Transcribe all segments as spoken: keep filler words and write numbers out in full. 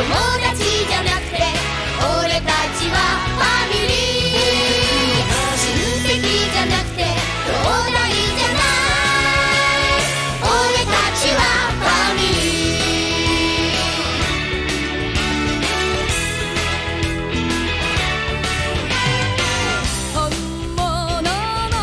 達じゃなくて俺たちはファミリー。親戚じゃなくて兄弟じゃない、俺たちはファミリー。本物の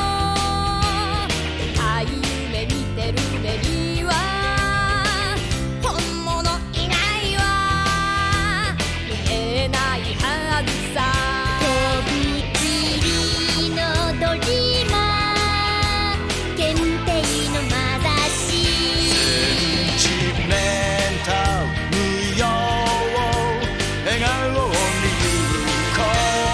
赤い夢見てる目には本物いないわ、見えないはずさ。とびきりのドリーマー、限定のまだしセンチメンタル無用、笑顔に行こ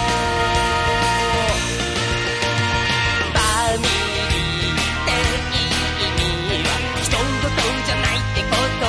う。 ファミリーって意味は人事じゃないってこと